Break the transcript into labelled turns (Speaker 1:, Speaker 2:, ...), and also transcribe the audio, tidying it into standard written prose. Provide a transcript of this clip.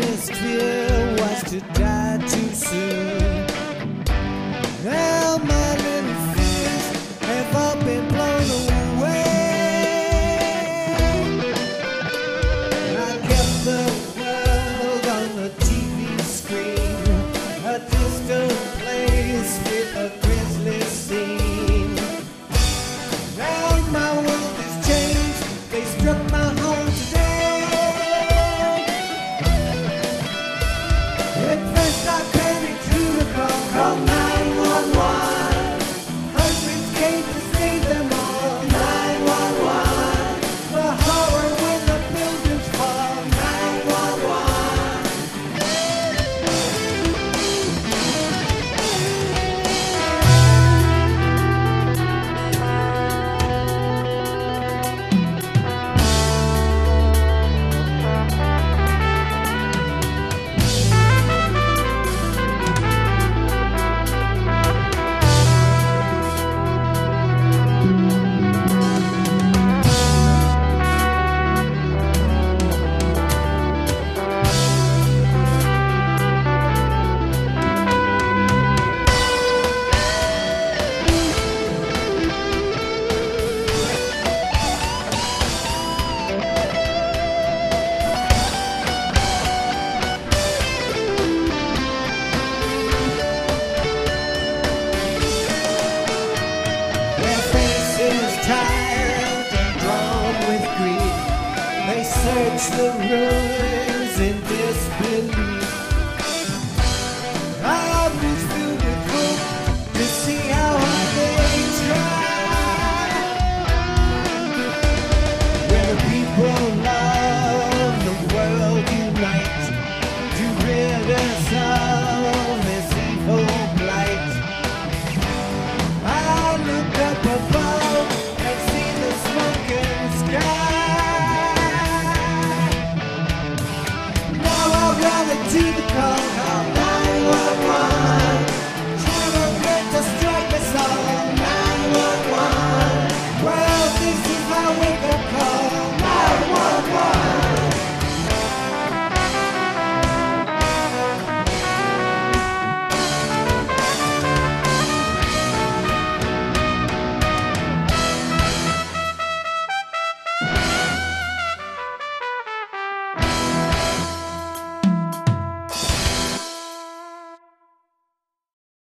Speaker 1: biggest fear was to die too soon. Now my little fears have all been blown away. I kept the world on the TV screen, a distant place with a grisly scene. Now my world has changed, they struck my home today. At first I panicked through the call 911. Hundreds came to save them all. 911. The horror when the buildings fall. 911. Their faces tired and drawn with grief, they search the room